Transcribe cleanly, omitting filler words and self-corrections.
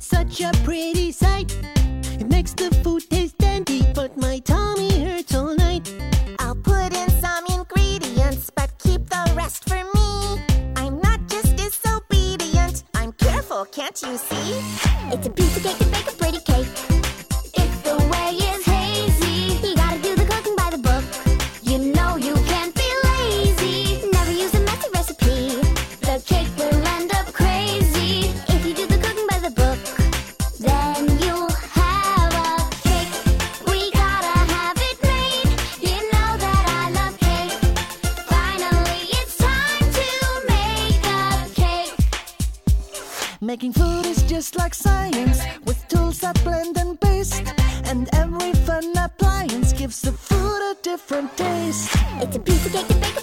such a pretty sight. It makes the food taste dandy, but my tummy hurts all night. I'll put in some ingredients, but keep the rest for me. I'm not just disobedient, I'm careful, can't you see? It's a piece of cake to bake a pretty cake. If the way is hazy, you gotta do the cooking by the book. You know you can't be lazy, never use a messy recipe. The cake will end up crazy if you do the cooking by the book. Then you'll have a cake. We gotta have it made. You know that I love cake. Finally, it's time to make a cake. Making food is just like science, with tools that blend and paste. And every fun appliance gives the food a different taste. It's a piece of cake to bake a